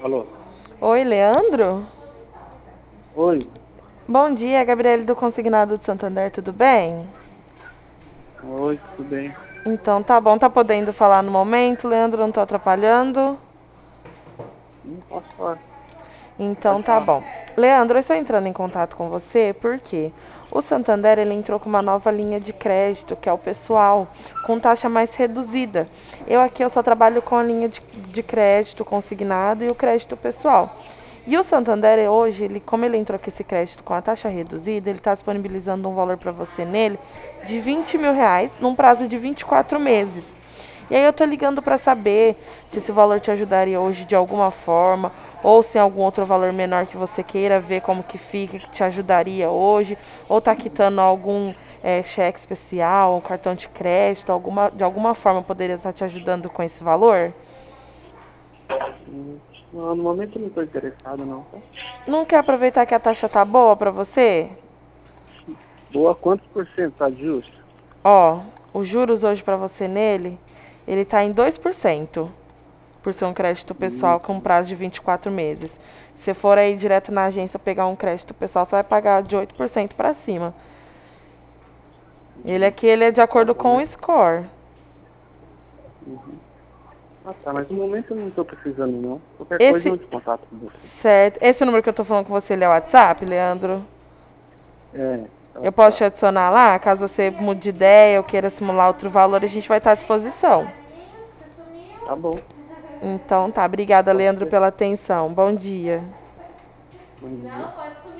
Alô? Oi, Leandro? Oi? Bom dia, Gabriele do Consignado de Santander, tudo bem? Oi, tudo bem? Então tá bom, tá podendo falar no momento, Leandro, não tô atrapalhando? Não posso falar. Então Pode tá falar. bom. Leandro, eu estou entrando em contato com você porque o Santander ele entrou com uma nova linha de crédito, que é o pessoal, com taxa mais reduzida. Eu só trabalho com a linha de crédito consignado e o crédito pessoal. E o Santander hoje, como ele entrou com esse crédito com a taxa reduzida, ele está disponibilizando um valor para você nele de R$ 20.000 num prazo de 24 meses. E aí eu tô ligando para saber se esse valor te ajudaria hoje de alguma forma, ou se tem algum outro valor menor que você queira ver como que fica, que te ajudaria hoje, ou tá quitando algum cheque especial, um cartão de crédito, de alguma forma poderia estar te ajudando com esse valor? Não, no momento eu não estou interessado, não, tá? Não quer aproveitar que a taxa tá boa para você? Boa, quantos por cento tá de juros? Ó, os juros hoje para você nele, ele tá em 2%, por ser um crédito Hum, pessoal com prazo de 24 meses. Se for aí direto na agência pegar um crédito pessoal, você vai pagar de 8% para cima. uhum. Ele é de Tá acordo bom, com mas... o score. Uhum. Ah, tá, mas no momento eu não estou precisando, não. Qualquer coisa eu Esse, te contato com você. certo. Esse número que eu tô falando com você, ele é o WhatsApp, Leandro? É, tá, Eu posso te tá. adicionar lá? Caso você mude de ideia ou queira simular outro valor, a gente vai estar à disposição. Tá bom, Então tá, obrigada, pode Leandro, ser. pela atenção. Bom dia. Bom dia.